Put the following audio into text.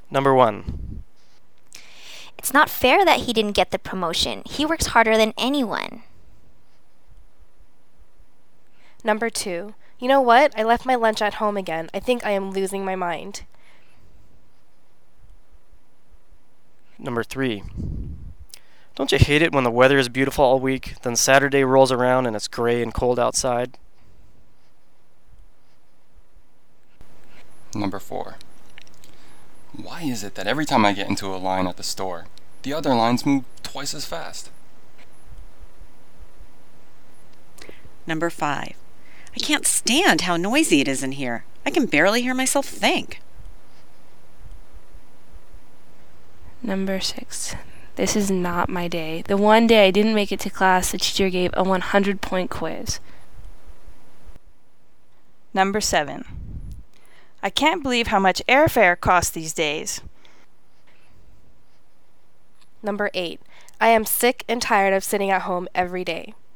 Number 1. It's not fair that he didn't get the promotion. He works harder than anyone. Number 2. You know what? I left my lunch at home again. I think I am losing my mind. Number 3. Don't you hate it when the weather is beautiful all week, then Saturday rolls around and it's gray and cold outside? Number 4. Why is it that every time I get into a line at the store, the other lines move twice as fast? Number 5. I can't stand how noisy it is in here. I can barely hear myself think. Number 6. This is not my day. The one day I didn't make it to class, the teacher gave a 100-point quiz. Number 7. I can't believe how much airfare costs these days. Number 8. I am sick and tired of sitting at home every day.